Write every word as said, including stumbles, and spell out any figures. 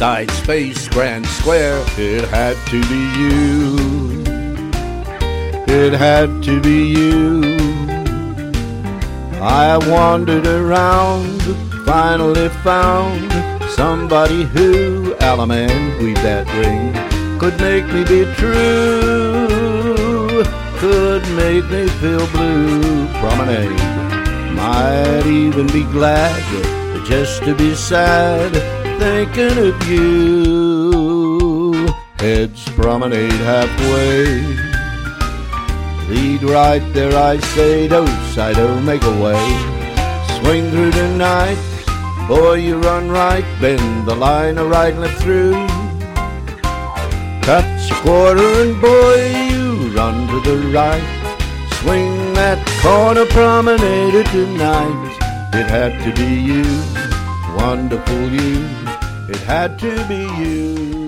Side Space Grand Square. It had to be you. It had to be you. I wandered around, finally found somebody who, Alaman, weave that ring, could make me be true, could make me feel blue. Promenade, might even be glad just to be sad, thinking of you. Heads promenade halfway, lead right there I say, do side oh, make a way. Swing through the night, boy you run right, bend the line of right left through. Touch a quarter and boy you run to the right. Swing that corner promenade tonight. It had to be you, wonderful you. It had to be you.